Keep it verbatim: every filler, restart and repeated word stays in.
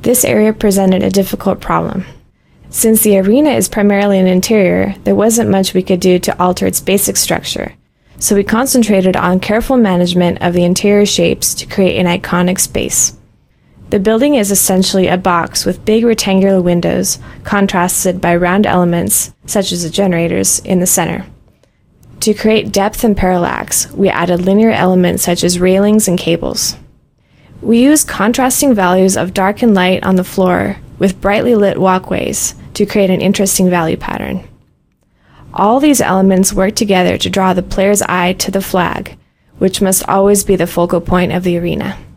This area presented a difficult problem. Since the arena is primarily an interior, there wasn't much we could do to alter its basic structure, so we concentrated on careful management of the interior shapes to create an iconic space. The building is essentially a box with big rectangular windows, contrasted by round elements, such as the generators, in the center. To create depth and parallax, we added linear elements such as railings and cables. We used contrasting values of dark and light on the floor with brightly lit walkways to create an interesting value pattern. All these elements work together to draw the player's eye to the flag, which must always be the focal point of the arena.